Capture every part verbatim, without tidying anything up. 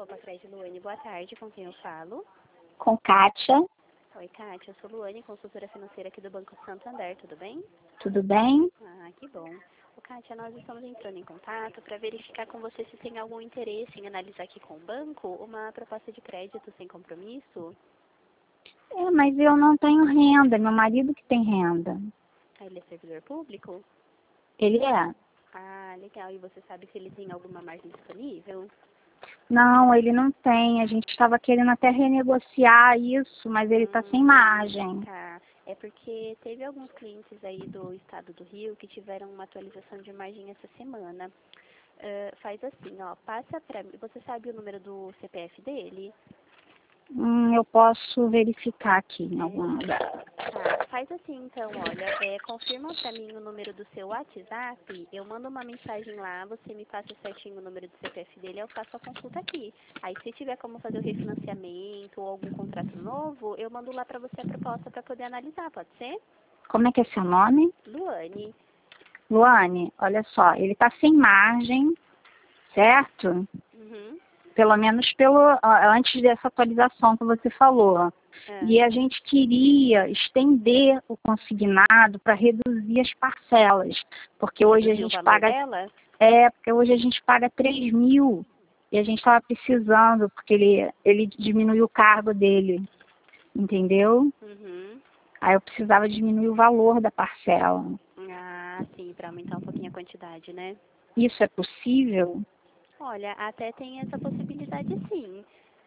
Copacred, Luane, boa tarde, com quem eu falo? Com Kátia. Oi, Kátia, eu sou Luane, consultora financeira aqui do Banco Santander, tudo bem? Tudo bem? Ah, que bom. Ô, Kátia, nós estamos entrando em contato para verificar com você se tem algum interesse em analisar aqui com o banco uma proposta de crédito sem compromisso. É, mas eu não tenho renda, meu marido que tem renda. Ah, ele é servidor público? Ele é? Ah, legal. E você sabe se ele tem alguma margem disponível? Não, ele não tem. A gente estava querendo até renegociar isso, mas ele está sem Hum, margem. tá. É porque teve alguns clientes aí do estado do Rio que tiveram uma atualização de margem essa semana. Ah, faz assim, ó, passa pra mim. Você sabe o número do C P F dele? Hum, eu posso verificar aqui em algum É, lugar. tá. Faz assim, então, olha, é, confirma pra mim o número do seu WhatsApp, eu mando uma mensagem lá, você me passa certinho o número do C P F dele, eu faço a consulta aqui. Aí, se tiver como fazer o refinanciamento ou algum contrato novo, eu mando lá pra você a proposta pra poder analisar, pode ser? Como é que é seu nome? Luane. Luane, olha só, ele está sem margem, certo? Uhum. Pelo menos pelo, ah, antes dessa atualização que você falou. É. E a gente queria estender o consignado para reduzir as parcelas, porque hoje a Reduzir o gente valor paga, dela? é, porque hoje a gente paga três mil e a gente estava precisando, porque ele, ele diminuiu o cargo dele, entendeu? Uhum. Aí eu precisava diminuir o valor da parcela. Ah, sim, pra aumentar um pouquinho a quantidade, né? Isso é possível? Olha, até tem essa possibilidade sim.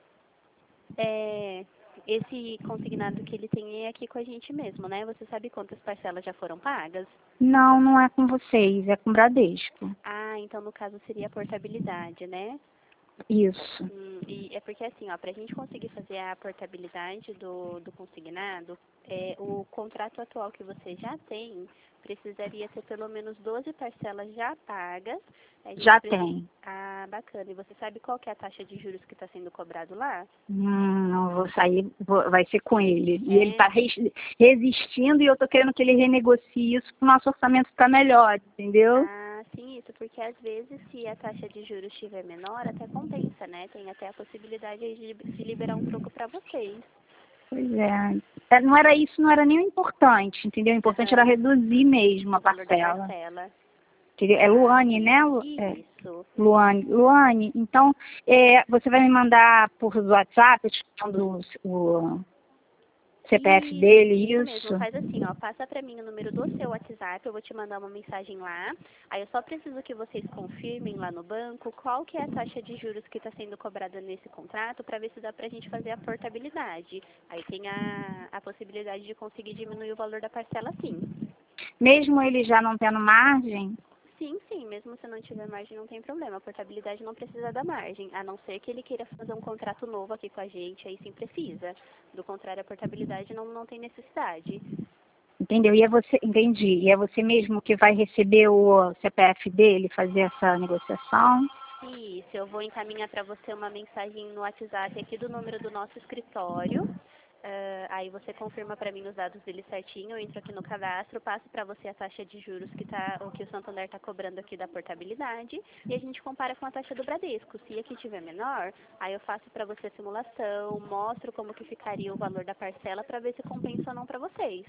É, esse consignado que ele tem é aqui com a gente mesmo, né? Você sabe quantas parcelas já foram pagas? Não, não é com vocês, é com o Bradesco. Ah, então no caso seria a portabilidade, né? Isso. Hum, e é porque assim, ó, para a gente conseguir fazer a portabilidade do, do consignado, é, o contrato atual que você já tem precisaria ter pelo menos doze parcelas já pagas. A gente Já preci- tem. Ah, bacana. E você sabe qual que é a taxa de juros que está sendo cobrado lá? Hum, não vou sair, vou- vai ser com ele. E ele É. está resistindo e eu estou querendo que ele renegocie isso para o nosso orçamento ficar melhor, entendeu? Ah, sim, isso, porque às vezes se a taxa de juros estiver menor, até compensa, né? Tem até a possibilidade aí de se liberar um troco para vocês. Pois é. É, não era isso, não era nem o importante, entendeu? O importante era Aham. reduzir mesmo O a valor da parcela. parcela. Que É Ah, Luane, sim. né? Lu- É, Isso. Luane. Luane, então, é, você vai me mandar por WhatsApp, eu te mando o, o C P F Isso, dele, isso mesmo. isso? Faz assim, ó, passa pra mim o número do seu WhatsApp, eu vou te mandar uma mensagem lá. Aí eu só preciso que vocês confirmem lá no banco qual que é a taxa de juros que está sendo cobrada nesse contrato para ver se dá pra gente fazer a portabilidade. Aí tem a, a possibilidade de conseguir diminuir o valor da parcela, sim. Mesmo ele já não tendo margem? Sim, sim, mesmo se não tiver margem não tem problema. A portabilidade não precisa da margem, a não ser que ele queira fazer um contrato novo aqui com a gente, aí sim precisa. Do contrário, a portabilidade não, não tem necessidade. Entendeu? E é você, entendi. E é você mesmo que vai receber o C P F dele, fazer essa negociação? Isso, eu vou encaminhar para você uma mensagem no WhatsApp aqui do número do nosso escritório. Ah, aí você confirma para mim os dados dele certinho, eu entro aqui no cadastro, passo para você a taxa de juros que tá, o que o Santander está cobrando aqui da portabilidade e a gente compara com a taxa do Bradesco. Se aqui tiver menor, aí eu faço para você a simulação, mostro como que ficaria o valor da parcela para ver se compensa ou não para vocês,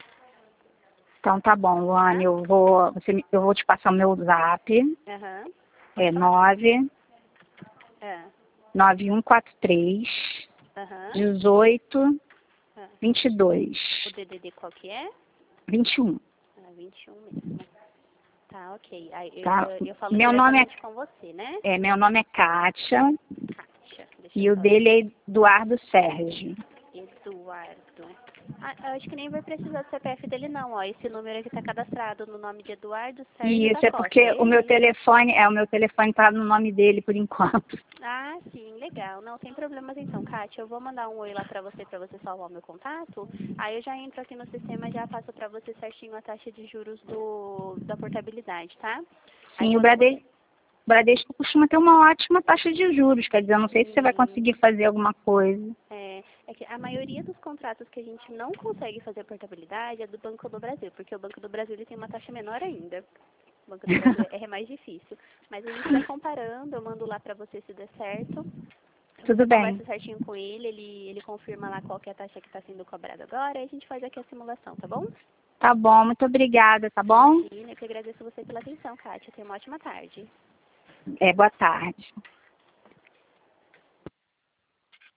Então tá bom, tá? Luane, eu vou, você, me- eu vou te passar o meu zap, Aham. é nove É. nove um quatro três Aham. dezoito É. vinte e dois O D D D qual que é? vinte e um, Ah, vinte e um mesmo. Tá, ok. Aí, eu, tá? eu, eu falo Meu nome diretamente com você, né? é, é, meu nome é Kátia Kátia. Deixa eu e o só ver. dele é Eduardo Sérgio. Eduardo. Ah, eu acho que nem vai precisar do C P F dele não, ó. Esse número aqui tá cadastrado no nome de Eduardo E Sérgio da isso é Costa, porque é o meu ele? telefone, é, o meu telefone tá no nome dele por enquanto. Ah, sim, legal. Não tem problemas então, Kátia. Eu vou mandar um oi lá pra você, pra você salvar o meu contato. Aí eu já entro aqui no sistema e já passo pra você certinho a taxa de juros do, da portabilidade, tá? Aí Sim, o quando você... Bradesco, Bradesco costuma ter uma ótima taxa de juros, quer dizer, eu não sei se você vai Sim. conseguir fazer alguma coisa. É, é que a maioria dos contratos que a gente não consegue fazer portabilidade é do Banco do Brasil, porque o Banco do Brasil ele tem uma taxa menor ainda. O Banco do Brasil é mais difícil. Mas a gente vai comparando, eu mando lá pra você se der certo. Tudo bem. Conversa certinho com ele, ele, ele confirma lá qual que é a taxa que está sendo cobrada agora, e a gente faz aqui a simulação, tá bom? Tá bom, muito obrigada, tá bom? Imagina, eu que agradeço você pela atenção, Kátia. Tenha uma ótima tarde. É, boa tarde.